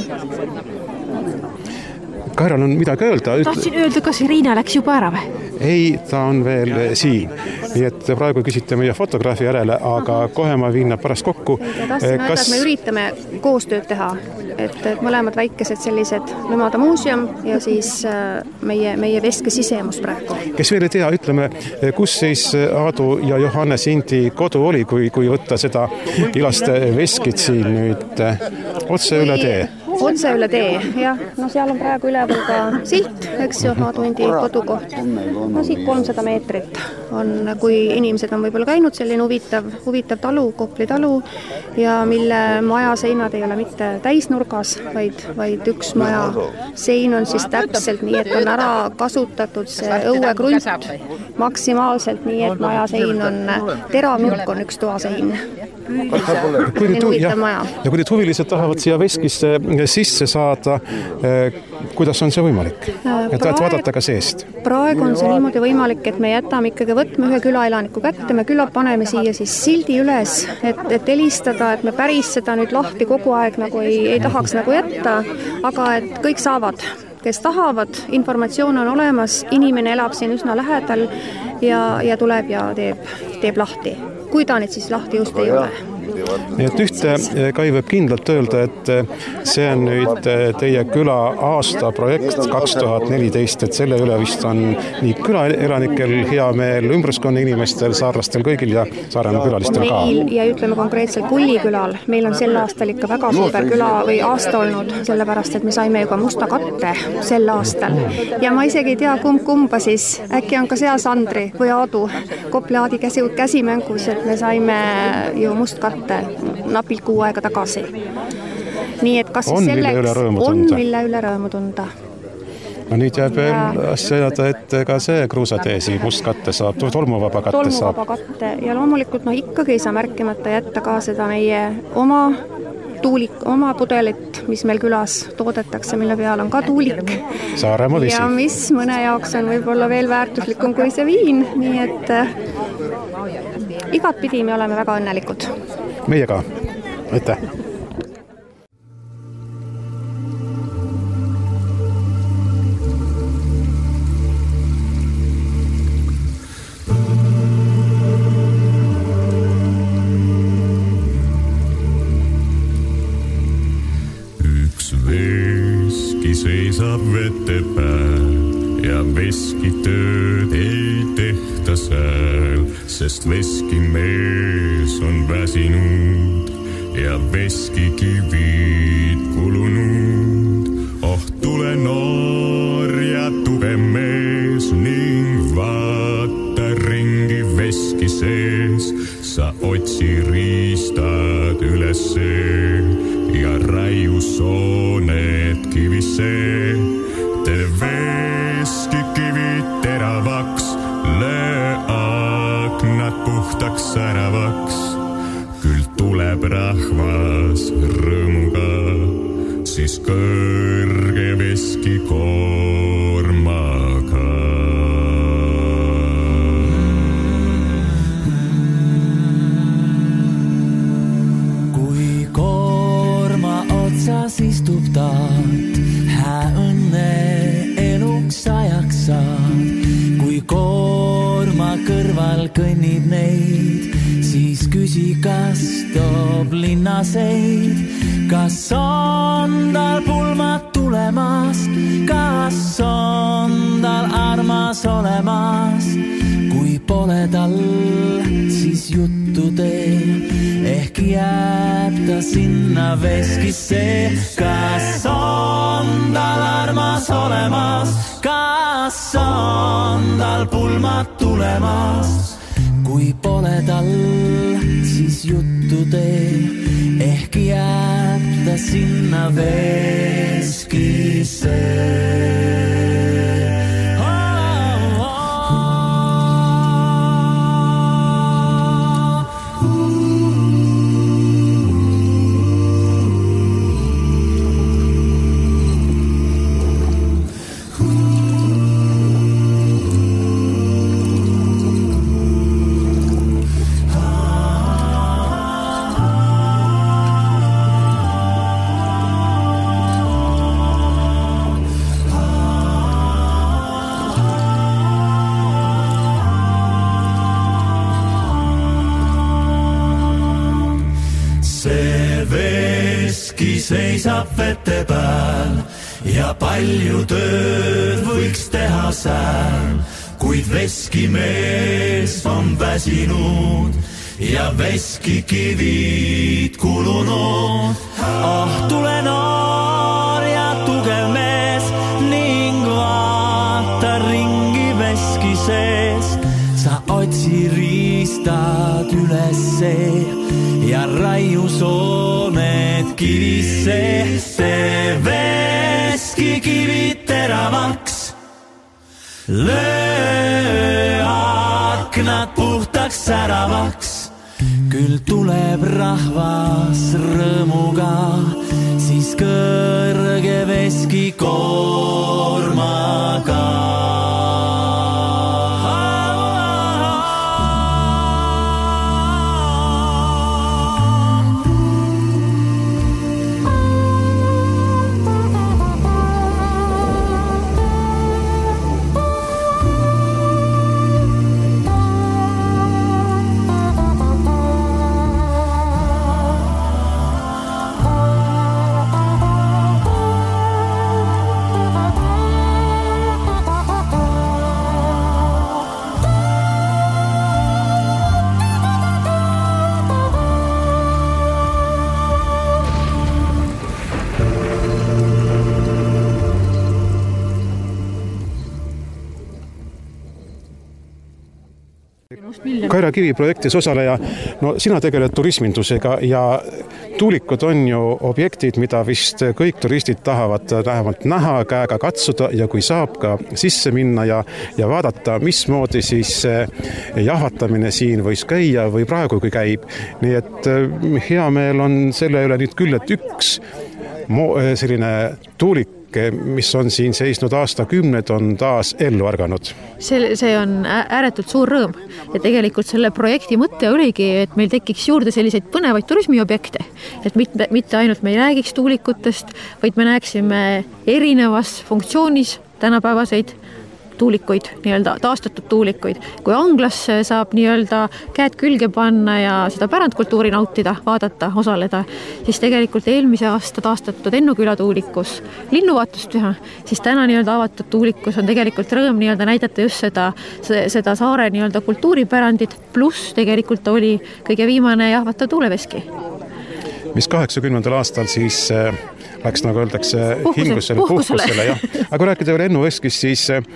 Kairal on midagi öelda? Tahtsin öelda, kas Riina läks juba ära või? Ei, ta on veel siin. Nii et praegu küsite meie fotograafi järele, aga Aha. kohe ma viin nad pärast kokku. Ja tahtsin öelda, et me üritame koostööd teha, et, et mõlemad väikesed sellised Lümanda muuseum ja siis meie, meie Veske sisemus praegu. Kes veel ei tea, ütleme, kus siis Aadu ja Johannes Indi kodu oli, kui, kui võtta seda Ilaste Veskit siin nüüd otse üle tee? Otse üle tee, jah. No seal on praegu üleval ka silt, eks ju, Aadu Indi kodukoht. No siit kolmsada meetrit on, kui inimesed on võib-olla käinud, selline huvitav, huvitav talu, Kopli talu, ja mille maja seinad ei ole mitte täisnurgas, vaid, vaid üks maja sein on siis täpselt nii, et on ära kasutatud see õuekrunt maksimaalselt nii, et maja sein on, teravnurk on üks toasein. Kui nüüd, ja, ja kui nüüd huvilised tahavad siia Veskisse sisse saada, eh, kuidas on see võimalik? Et praegu, vaadata ka seest? Praegu on see niimoodi võimalik, et me jätame ikkagi võtme ühe külaelaniku kätte, me küla paneme siia siis sildi üles, et, et helistada, et me päris seda nüüd lahti kogu aeg nagu ei, ei tahaks nagu jätta, aga et kõik saavad, kes tahavad, informatsioon on olemas, inimene elab siin üsna lähedal ja, ja tuleb ja teeb, teeb lahti. Kui ta nüüd siis lahti just ei ole. Nii et ühte Kai võib kindlalt öelda, et see on nüüd teie küla aasta projekt kaks tuhat neliteist, et selle üle vist on nii külaelanikel hea meel, ümbruskonna inimestel, saarlastel kõigil ja Saaremaa külalistel ka. Meil ja ütleme konkreetselt Kulli külal, meil on sel aastal ikka väga super küla või aasta olnud, sellepärast, et me saime juba musta katte sel aastal. Ja ma isegi ei tea, kumb kumba siis, äkki on ka seal Sandri või Aadu, Kopli Aadi käsi, käsimängus, et me saime ju must katte napilt kuu aega tagasi. Nii et kas on selleks mille üle on mille üle rõõmu tunda. No nüüd jääb veel asja jääda, et ka see kruusateesi must katte saab, tolmuvaba katte saab. Tolmuvaba katte ja loomulikult no ikkagi ei saa märkimata jätta ka seda meie oma tuulik, oma pudelit, mis meil külas toodetakse, mille peal on ka tuulik. Saaremaa vesi. Ja mis mõne jaoks on võib-olla veel väärtuslikum kui see viin, nii et igat pidi me oleme väga õnnelikud. Meie ka. Aitäh. Üks veski seisab vette pääl ja veski tööd ei tehta sääl, sest veski mees on väsinud ja veski kivid kulunud. Oh, tule noor ja tugev mees ning vaata ringi veski sees. Sa otsi riistad ülesse ja raiu sooned kivisse. Tee veski kivid teravaks, löö aknad puhtaks säravaks. Küll tuleb rahvas rõõmuga, siis kõrge veski koormaga. Kui koorma otsas istub taat, hää õnne eluks ajaks saad. Kui koorma kõrval kõnnib neid, siis küsi, kas toob linnaseid. Kas on tal pulmad tulemas, kas on tal armas olemas. Kui pole tal, siis juttu tee, ehk jääb ta sinna veskisse. Kas on tal armas olemas, kas on tal pulmad tulemas. kui pole tal siis juttu tee, ehk jääb ta sinna veskisse. Seisab vete peal ja palju tööd võiks teha sääl, kuid veskimees on väsinud ja veskikivid kulunud. Ah, tule noor ja tugev mees ning vaata ringi veski sees. Sa otsi riistad ülesse ja raiu sooned kivisse. Tee veskikivid teravaks, löö aknad puhtaks säravaks. Küll tuleb rahvas rõõmuga, siis kõrge veski koormaga. Kaira Kivi projektis osaleja, no sina tegeled turismindusega ja tuulikud on ju objektid, mida vist kõik turistid tahavad vähemalt näha, käega katsuda ja kui saab ka sisse minna ja, ja vaadata, mismoodi siis jahvatamine siin võis käia või praegu kui käib. Nii et hea meel on selle üle nüüd küll, et üks selline tuulik, mis on siin seisnud aastakümned, on taas ellu ärganud. See, see on ääretult suur rõõm ja tegelikult selle projekti mõte oligi, et meil tekiks juurde selliseid põnevaid turismiobjekte, et mitte, mitte ainult me ei räägiks tuulikutest, vaid me näeksime erinevas funktsioonis tänapäevaseid tuulikuid, nii-öelda taastatud tuulikuid. Kui Anglas saab nii-öelda käed külge panna ja seda pärandkultuuri nautida, vaadata, osaleda, siis tegelikult eelmise aasta taastatud Ennuküla tuulikus linnuvaatust teha, siis täna nii-öelda avatud tuulikus on tegelikult rõõm nii-öelda näidata just seda, seda saare nii-öelda kultuuripärandit, pluss tegelikult oli kõige viimane jahvatav tuuleveski. Mis kaheksakümnendal aastal siis läks, nagu öeldakse, hingusele, puhkusele. Jah. Aga kui rääkida veel Ennuveskist, siis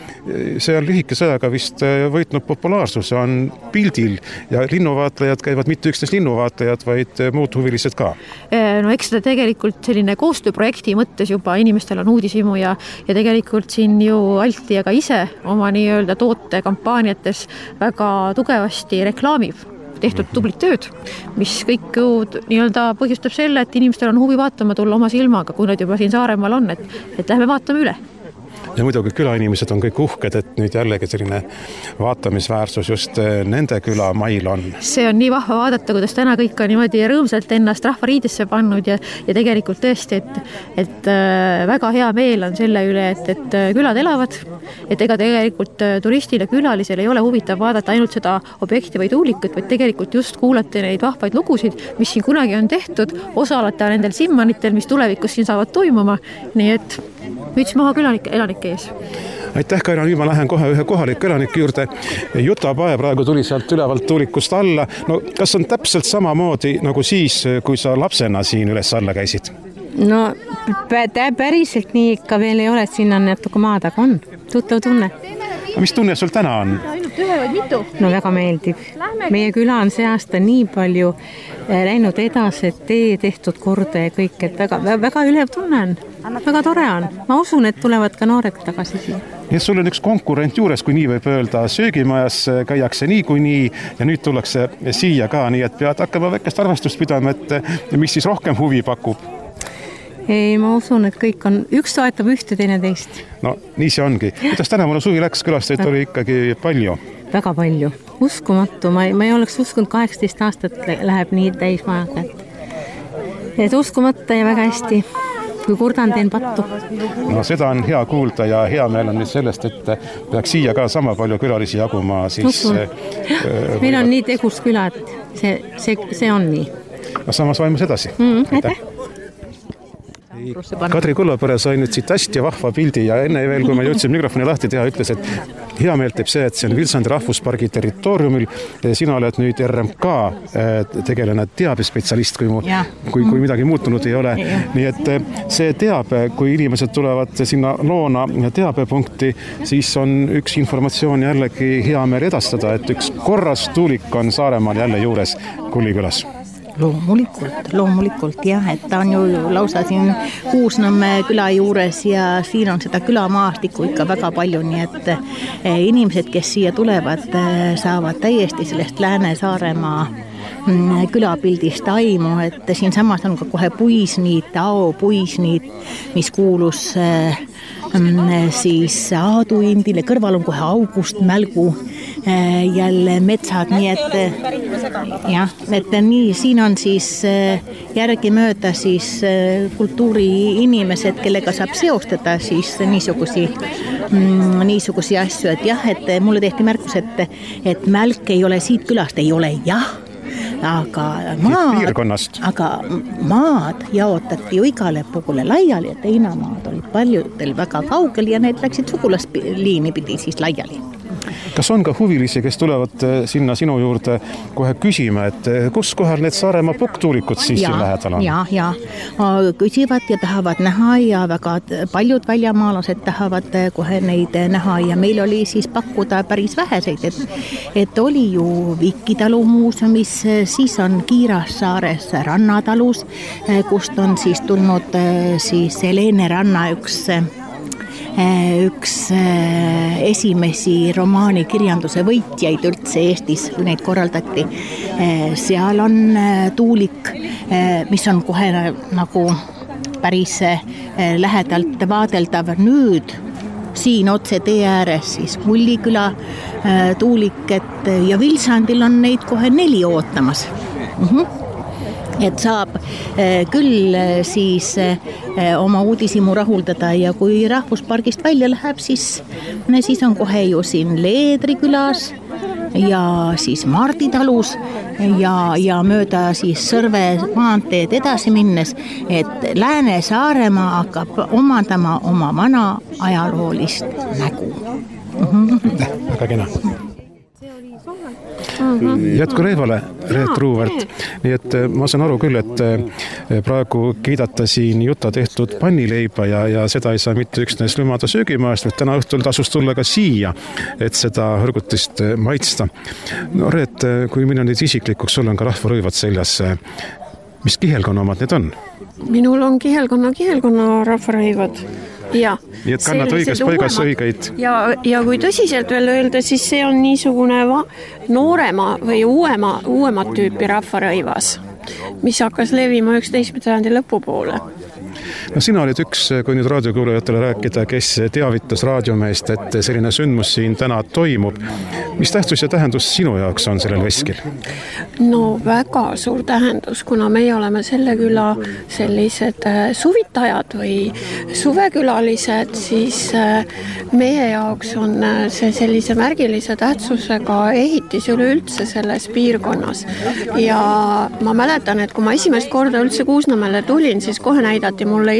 see on lühike sõjaga vist võitnud populaarsuse, on pildil ja linnuvaatlejad käivad mitte üksnes linnuvaatlejad, vaid muud huvilised ka. No eks seda tegelikult selline koostööprojekti mõttes juba inimestel on uudishimu ja, ja tegelikult siin ju Alti ja ka ise oma nii-öelda toote kampaaniates väga tugevasti reklaamib tehtud tublit tööd, mis kõik nii-öelda põhjustab selle, et inimestel on huvi vaatama tulla oma silmaga, kui nad juba siin Saaremaal on, et, et lähme vaatame üle. Ja muidugi külainimesed on kõik uhked, et nüüd jällegi selline vaatamisväärsus just nende küla mail on. See on nii vahva vaadata, kuidas täna kõik on niimoodi rõõmsalt ennast rahvariidesse pannud ja, ja tegelikult tõesti, et, et väga hea meel on selle üle, et, et külad elavad, et ega tegelikult turistile, külalisel ei ole huvitav vaadata ainult seda objekti või tuulikut, vaid tegelikult just kuulata neid vahvaid lugusid, mis siin kunagi on tehtud, osalata nendel simmanitel, mis tulevikus siin saavad toimuma, nii et müts maha külanike, elanike ees. Aitäh, Kaira, nüüd ma lähen kohe ühe kohaliku elanike juurde. Juta Pae praegu tuli sealt ülevalt tuulikust alla. No kas on täpselt samamoodi nagu siis, kui sa lapsena siin üles alla käisid? No päriselt nii ikka veel ei ole, et siin on natuke maad, aga on tuttav tunne. Mis tunne sul täna on? ainult ühe, vaid mitu? No väga meeldib. Meie küla on see aasta nii palju läinud edasi, et tee tehtud korda ja kõik, et väga, väga ülev tunnen. Väga tore on. Ma usun, et tulevad ka noored tagasi siia. Ja sul on üks konkurent juures, kui nii võib öelda, söögimajas käiakse nii kui nii ja nüüd tullakse siia ka, nii et pead hakkama väikest arvestust pidama, et mis siis rohkem huvi pakub? Ei, ma usun, et kõik on, üks toetab ühte, teine teist. No nii see ongi. Kuidas tänavune suvi läks, külastajaid oli ikkagi palju? Väga palju. Uskumatu. Ma ei, ma ei oleks uskunud kaheksateist aastat läheb nii täis majaga. Et uskumata ja väga hästi. Kui kurdan teen pattu. No seda on hea kuulda ja hea meel on nüüd sellest, et peaks siia ka sama palju külalisi jaguma. Siis, äh, meil on nii tegus küla, et see, see, see on nii. No samas vaimus edasi. Mm, aitäh. Kadri Kullapere sai nüüd siit hästi vahva pildi ja enne veel, kui ma jõudsin mikrofoni lahti teha, ütles, et hea meelt teeb see, et see on Vilsandi rahvuspargi territooriumil. Sina oled nüüd R M K tegelane teabespetsialist, kui, mu, kui, kui midagi muutunud ei ole. Nii et see teabe, kui inimesed tulevad sinna Loona teabepunkti, siis on üks informatsioon jällegi hea meel edastada, et üks korras tuulik on Saaremaal jälle juures Kullikülas. Loomulikult, loomulikult jah, et ta on ju lausa siin Kuusnõmme küla juures ja siin on seda külamaastikku ikka väga palju, nii et inimesed, kes siia tulevad, saavad täiesti sellest Lääne-Saaremaa külapildist aimu, et siin samas on ka kohe puisniit, Ao puisniit, mis kuulus siis Aadu indile, kõrval on kohe August Mälgu jälle metsad, nii et jah, et nii, siin on siis järgi mööda siis kultuuriinimesed, kellega saab seostada siis niisugusi, niisugusi asju, et jah, et mulle tehti märkus, et, et Mälk ei ole siit külast, ei ole jah, aga maad, aga maad jaotati ju igale poole laiali, et heinamaad olid paljudel väga kaugel ja need läksid sugulasliini pidi siis laiali. Kas on ka huvilisi, kes tulevad sinna sinu juurde kohe küsima, et kus kohal need Saaremaa pukktuulikud siis ja, siin lähedal on? Ja, ja. Küsivad ja tahavad näha ja väga paljud väljamaalased tahavad kohe neid näha ja meil oli siis pakkuda päris väheseid, et, et oli ju Vikitalu muuseumis, siis on Kiirassaares Rannatalus, kust on siis tulnud siis Helene Ranna üks üks esimesi romaanikirjanduse võitjaid üldse Eestis, kui neid korraldati. Seal on tuulik, mis on kohe nagu päris lähedalt vaadeldav nüüd. Siin otse tee ääres siis Mulliküla tuulik, et ja Vilsandil on neid kohe neli ootamas. Mhm. Et saab küll siis oma uudisimu rahuldada ja kui rahvuspargist välja läheb, siis, siis on kohe ju siin Leedri külas ja siis Marditalus ja, ja mööda siis Sõrve maanteed edasi minnes, et Lääne-Saaremaa hakkab omandama oma vana ajaloolist nägu. Väga kena. Jätku Reivale, Reet Ruuvert. Nii et ma saan aru küll, et praegu kiidata siin Juta tehtud pannileiba ja, ja seda ei saa mitte üksnes Lümada söögimaast, et täna õhtul tasus tulla ka siia, et seda hõrgutist maitsta. No Reet, kui minna nüüd isiklikuks, sul on ka rahvarõivad seljas. Mis kihelkonna omad need on? Minul on kihelkonna, kihelkonna rahvarõivad. Ja, nii et kannad õiges paigas õigeid. Ja, ja kui tõsiselt veel öelda, siis see on niisugune va- noorema või uuema, uuemat tüüpi rahvarõivas, mis hakkas levima üheksateistkümnenda sajandi lõpupoole. No sina olid üks, kui nüüd raadiokuulajatele rääkida, kes teavitas raadiomeest, et selline sündmus siin täna toimub. Mis tähtsus ja tähendus sinu jaoks on sellel veskil? No väga suur tähendus, kuna meie oleme selle küla sellised suvitajad või suvekülalised, siis meie jaoks on see sellise märgilise tähtsusega ehitis üleüldse selles piirkonnas. Ja ma mäletan, et kui ma esimest korda üldse Kuusnõmmele tulin, siis kohe näidati mulle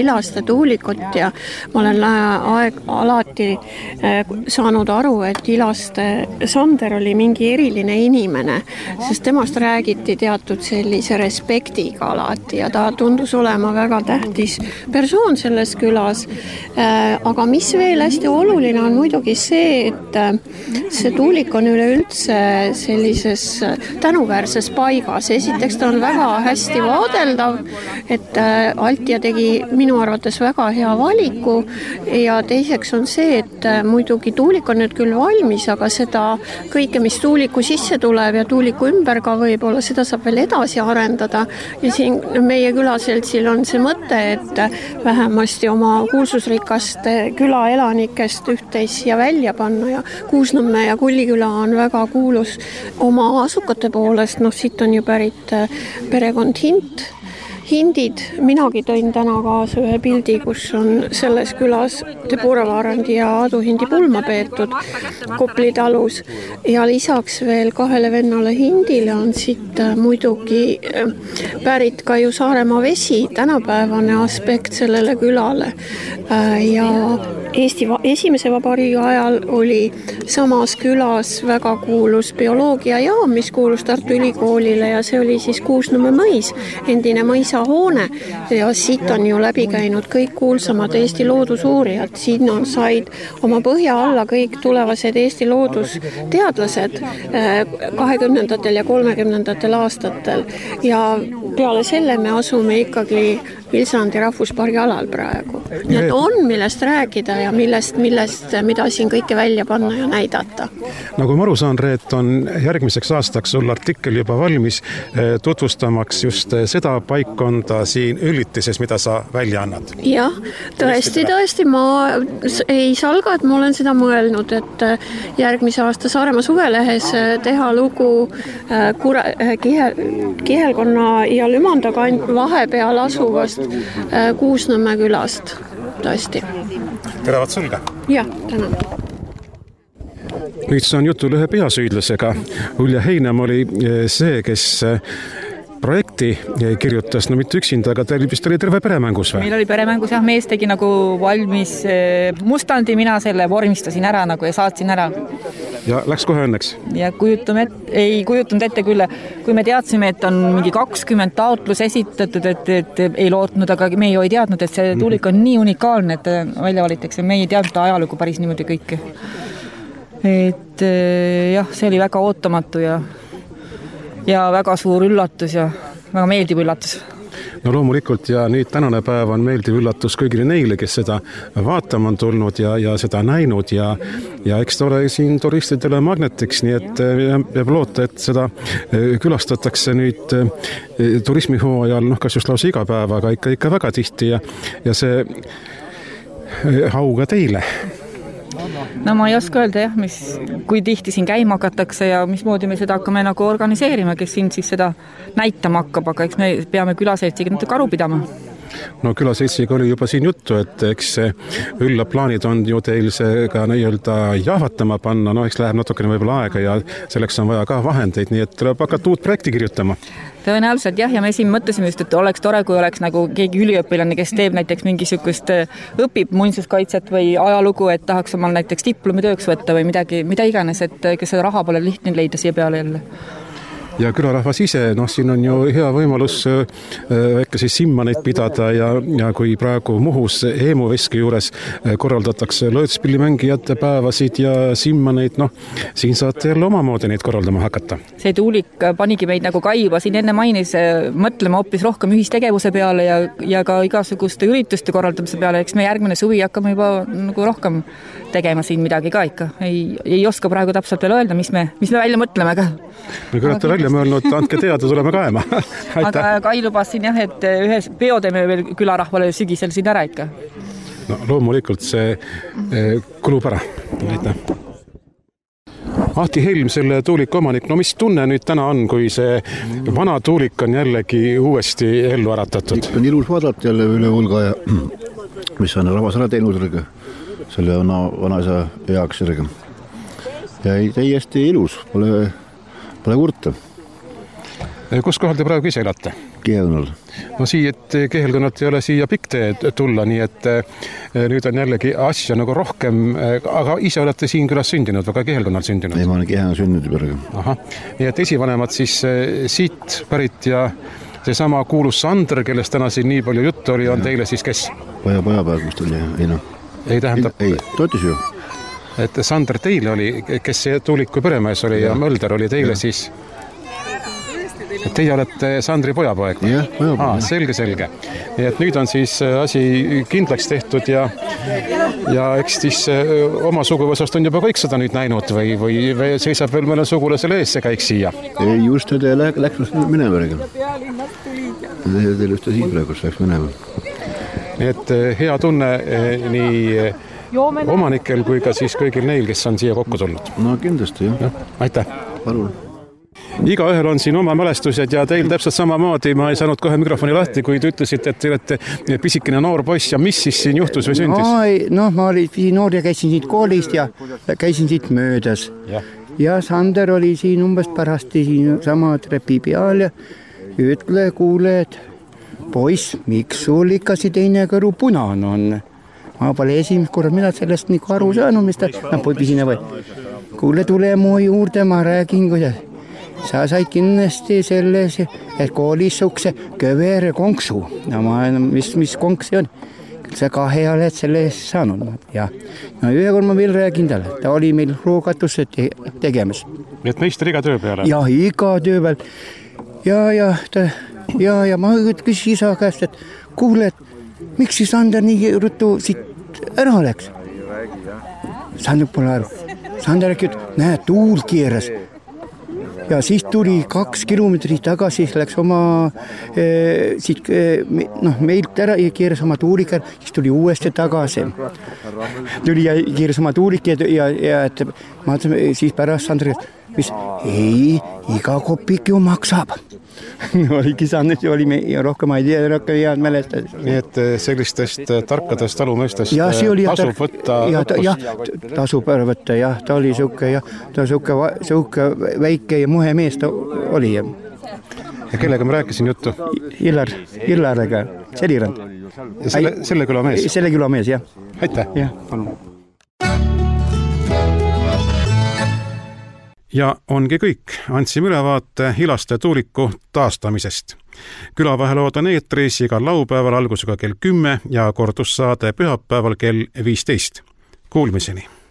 Ilaste tuulikut ja ma olen aeg, alati saanud aru, et Ilaste Sander oli mingi eriline inimene, sest temast räägiti teatud sellise respektiga alati ja ta tundus olema väga tähtis persoon selles külas. Aga mis veel hästi oluline on muidugi see, et see tuulik on üleüldse sellises tänuväärses paigas. Esiteks ta on väga hästi vaadeldav, et Altia tegi minu arvates väga hea valiku ja teiseks on see, et muidugi tuulik on nüüd küll valmis, aga seda kõike, mis tuuliku sisse tuleb ja tuuliku ümber ka võib-olla, seda saab veel edasi arendada ja siin meie külaseltsil on see mõte, et vähemasti oma kuulsusrikast külaelanikest üht-teist siia välja panna ja Kuusnõmme ja Kulliküla on väga kuulus oma asukate poolest, noh siit on ju pärit perekond Hint, Hindid, minagi tõin täna kaasa ühe pildi, kus on selles külas Debora Vaarandi ja Adu Hindi pulma peetud Kopli talus ja lisaks veel kahele vennale Hindile on siit muidugi pärit ka ju Saaremaa vesi, tänapäevane aspekt sellele külale ja Eesti esimese vabariigi ajal oli samas külas väga kuulus bioloogiajaam, mis kuulus Tartu Ülikoolile ja see oli siis Kuusnõmme mõis, endine mõisahoone ja siit on ju läbi käinud kõik kuulsamad Eesti loodusuurijad, siin on said oma põhja alla kõik tulevased Eesti loodusteadlased kahekümnendatel ja kolmekümnendatel aastatel ja peale selle me asume ikkagi Vilsandi rahvuspargi alal praegu. Nii et on millest rääkida ja millest, millest, mida siin kõike välja panna ja näidata. Nagu ma aru saan, Reet, on järgmiseks aastaks sul artikkel juba valmis tutvustamaks just seda paikkonda siin Üllitises, mida sa välja annad. Jah, tõesti, tõesti, ma ei salga, et ma olen seda mõelnud, et järgmise aasta Saaremaa suvelehes teha lugu kure, kihel, Kihelkonna ja Lümanda kant vahepeal asuvast Kuusnõmme külast, tõesti. Terevat sulge! Jah, tänan. Nüüd see on jutul ühe peasüüdlasega. Ulja Heinem oli see, kes projekti kirjutas, no mitte üksinda, aga teil vist oli terve peremängus või? Meil oli peremängus, jah, mees tegi nagu valmis mustandi, mina selle vormistasin ära nagu ja saatsin ära. Ja läks kohe õnneks? Ja kujutame, et, ei kujutanud ette küll, kui me teadsime, et on mingi kakskümmend taotlus esitatud, et, et ei lootnud, aga me ei teadnud, et see tuulik on nii unikaalne, et välja valitaks ja me ei teadnud ajalugu päris niimoodi kõike. Et jah, see oli väga ootamatu ja, ja väga suur üllatus ja väga meeldiv üllatus. No loomulikult ja nüüd tänane päev on meeldiv üllatus kõigile neile, kes seda vaatama on tulnud ja, ja seda näinud ja, ja eks ta ole siin turistidele magnetiks, nii et peab loota, et seda külastatakse nüüd turismihooajal, noh kas just lausa iga päev, aga ikka, ikka väga tihti ja, ja see au ka teile. No ma ei oska öelda jah, mis, kui tihti siin käima hakatakse ja mismoodi me seda hakkame nagu organiseerima, kes siin siis seda näitama hakkab, aga eks me peame külaseltsiga natuke aru pidama. No külaseltsiga oli juba siin juttu, et eks ülla plaanid on ju teil see ka nii-öelda jahvatama panna, no eks läheb natukene võib-olla aega ja selleks on vaja ka vahendeid, nii et tuleb hakata uut projekti kirjutama. Tõenäoliselt jah, ja me siin mõtlesime just, et oleks tore, kui oleks nagu keegi üliõpilane, kes teeb näiteks mingisugust, õpib muinsuskaitset või ajalugu, et tahaks omal näiteks diplomitööks võtta või midagi, mida iganes, et kes seda raha pole lihtne leida siia peale jälle. Ja külarahvas ise, noh siin on ju hea võimalus väike siis simmaneid pidada ja, ja kui praegu Muhus Eemu veski juures korraldatakse lõõtspillimängijate päevasid ja simmaneid, noh siin saate jälle omamoodi neid korraldama hakata. See tuulik panigi meid nagu Kai juba siin enne mainis, mõtlema hoopis rohkem ühistegevuse peale ja, ja ka igasuguste ürituste korraldamise peale, eks me järgmine suvi hakkame juba nagu rohkem tegema siin midagi ka ikka. Ei, ei oska praegu täpselt veel öelda, mis me, mis me välja mõtleme ka. Me kui olete välja mõelnud, andke teada, tuleme kaema. Aga Kai lubas siin jah, et ühes peo teeme veel külarahvale sügisel siin ära ikka. No loomulikult see kulub ära. Aitäh. Ahti Helm, selle tuuliku omanik, no mis tunne nüüd täna on, kui see vana tuulik on jällegi uuesti ellu äratatud? On ilus vaadata jälle üle hulga ja mis on rahvas ära teinud rõge, selle vana, vanaisa heaks rõge. Ja ei täiesti ilus, pole, pole kurta. Kus kohal te praegu ise elate? Kihelkonnal. No siia, et Kihelkonnalt ei ole siia pikk tee tulla, nii et nüüd on jällegi asja nagu rohkem, aga ise olete siin külas sündinud, väga Kihelkonnal sündinud? Ei, ma olen Kihelkonnal sündinud praegu. Aha, nii et esivanemad siis siit pärit ja seesama kuulus Sander, kellest täna siin nii palju juttu oli, on teile siis kes? Paja, pajapäev, kust oli, ei noh. Ei tähendab... Ei, toetus ju. Et Sander teile oli, kes see Tuuliku peremees oli ja, ja Mölder oli teile ja. Siis... Teie olete Sandri pojapoeg? Jah, pojapoeg. Aa, selge, selge. Nii et nüüd on siis asi kindlaks tehtud ja, ja eks siis oma suguvõsast on juba kõik seda nüüd näinud või, või, või seisab veel mõne sugulasele ees see käik siia? Ei, just te lä- läks minema praegu. Teil just siin praegu läks minema. Nii et hea tunne nii omanikel kui ka siis kõigil neil, kes on siia kokku tulnud. No kindlasti, jah. Ja, aitäh. Palun. Igaühel on siin oma mälestused ja teil täpselt samamoodi, ma ei saanud kohe mikrofoni lahti, kui te ütlesite, et te olete pisikene noor poiss ja mis siis siin juhtus või sündis? No, no ma olin noor ja käisin siit koolist ja käisin siit möödas. Ja, ja Sander oli siin umbes pärasti siin sama trepi peal ja ütle, kuule, et poiss, miks sul ikka see teine kõru punane on? Ma pole esimest korda mina sellest nii aru saanud, mis ta no, pisine või. Kuule, tule mu juurde, ma räägin, kuidas sa said kindlasti selles, et koolis sukse kövere konksu. No ma, mis, mis konks see on? Sa kahe oled selle saanud. Ja. No ühe kord ma veel räägin talle. Ta oli meil ruukatus te- tegemas. Et meister iga töö peale? Ja, iga töö peal. Ja, ja, ta, ja, ja ma küsin isa käest, et kuule, et miks siis Sander nii ruttu siit ära läks? Sander pole aru. Sander äkki, et näe, tuul keeras. Ja siis tuli kaks kilomeetrit tagasi, läks oma eh, siit, eh, noh, meilt ära ja keeras oma tuulik ära, siis tuli uuesti tagasi. Tuli ja keeras oma tuulik ja, ja, ja et, ma ütlen, siis pärast Sandri, mis ei, iga kopik ju maksab. Oligi Sander, oli me, ja rohkem ei tea, rohkem head mälestada. Nii et sellistest tarkadest talumõistest ja, oli, tasub ta, võtta ja, ta, jah, tasub ära võtta, jah, ta oli suke, jah, ta suke, suke väike ja muhe mees ta oli. Ja, ja kellega ma rääkisin juttu? Illar, Illarega, Selirand. Selle, selle küla mees? Selle küla mees, jah. Aitäh. Ja. Ja ongi kõik. Andsime ülevaate Hilaste tuuliku taastamisest. Külavahel on eetris igal laupäeval algusega kell kümme ja kordussaade pühapäeval kell viisteist. Kuulmiseni!